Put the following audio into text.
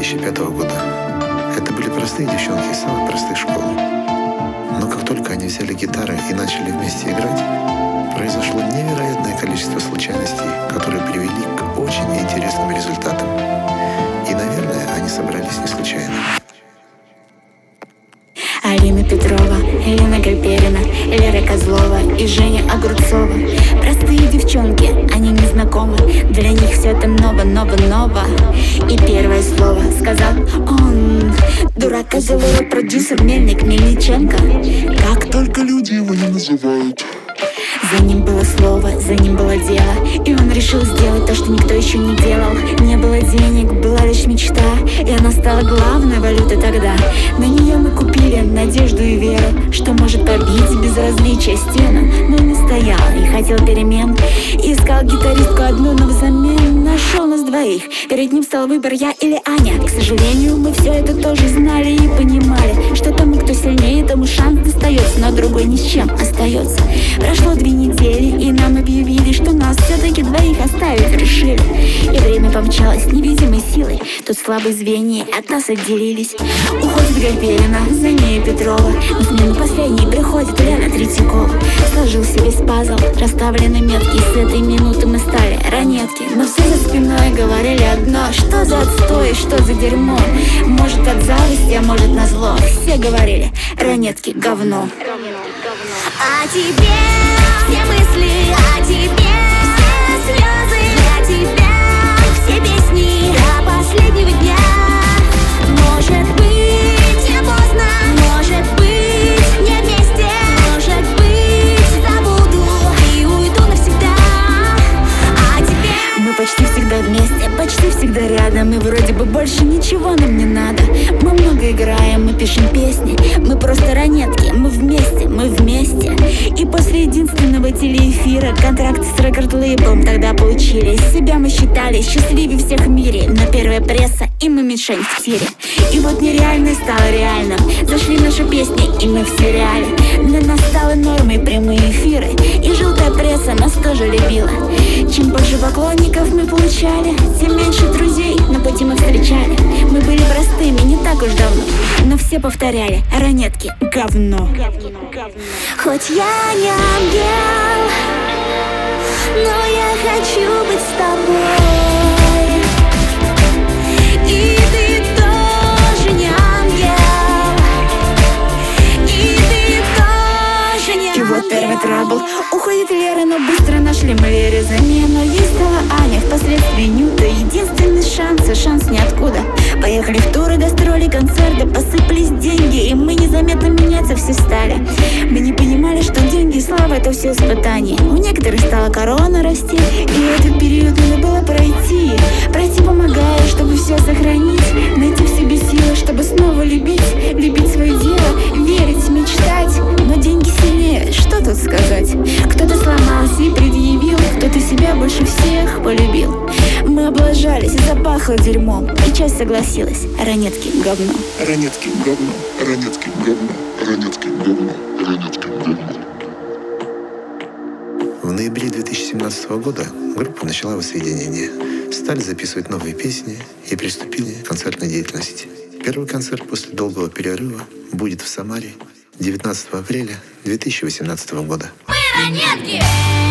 2005 года. Это были простые девчонки из самых простых школ. Но как только они взяли гитары и начали вместе играть, произошло невероятное количество случайностей, которые привели к очень интересным результатам. И, наверное, они собрались не случайно. Алина Петрова, Елена Гальперина, Лера Козлова и Женя Огурцова. Простые девчонки, они не знакомы. Для них все это ново. И первое слово сказал он. Дурак, козел, продюсер, мельник, Мельниченко. Как только люди его не называют. За ним было слово, за ним было дело. И он решил сделать то, что никто еще не делал. Не было денег, была лишь мечта. И она стала главной валютой тогда. На нее мы купили надежду и веру, что может побить безразличие стену. Но он не стоял и хотел перемен. И искал гитаристку одну, но взамен нашел нас двоих. Перед ним стал выбор: я или Аня. К сожалению, мы все это тоже знали и понимали, что тому, кто сильнее, тому шанс достается, но другой ни с чем остается. Прошло 2 недели, и нам объявили, что нас все-таки двоих оставить решили. И время помчалось невидимой силой. Тут слабые звенья от нас отделились. Уходит Гальперина, за ней Петрова. На смену последней приходит Лена Третьякова. Сложился весь пазл, расставлены метки. И с этой минуты мы стали ранетки. Но все за спиной говорили одно: что за отстой, что за дерьмо. Может от зависти, а может назло. Все говорили: ранетки говно. А тебе все мысли, а тебе все слезы, для тебя все песни до последнего дня. Может быть, не поздно, может быть, не вместе, может быть, забуду и уйду навсегда. А тебе мы почти всегда вместе, почти всегда рядом. И вроде бы больше ничего нам не надо. Мы много играем, мы пишем песни. Мы просто ранетки, мы вместе, мы вместе. И после единственного телеэфира контракт с рекорд-лейблом тогда получили. Себя мы считали счастливее всех в мире. Но первая пресса, и мы мишень в тире. И вот нереальное стало реальным. Зашли наши песни, и мы в сериале. Для нас стало нормой прямые эфиры. И желтая пресса нас тоже любила. Чем больше поклонников мы получали, тем меньше друзей на пути мы встречали. Мы были простыми не так уж давно, но все повторяли: ранетки говно. хоть я не ангел, но я хочу быть с тобой. И ты тоже не ангел, и ты тоже не ангел. И вот первый трабл. Уходит Лера, но быстро нашли мы Лере замену. Ей стала Аня, впоследствии Нюта. Единственный шанс ниоткуда. Поехали в туры, гастроли, концерты. Посыпались деньги, и мы незаметно меняться все стали. Мы не понимали, что деньги и слава — это все испытания. У некоторых стала корона расти, и этот период надо было пройти. Пройти помогая, чтобы все сохранить. Найти в себе силы, чтобы снова любить свое дело, верить, мечтать. Но деньги сильнее, что тут сказать? Кто-то сломался и предъявил, кто-то себя больше всех полюбил. Мы облажались, запахло дерьмом, и часть согласилась: ранетки говно. Ранетки говно, ранетки говно, ранетки говно, ранетки говно. В ноябре 2017 года группа начала воссоединение. Стали записывать новые песни и приступили к концертной деятельности. Первый концерт после долгого перерыва будет в Самаре 19 апреля 2018 года. Мы ранетки!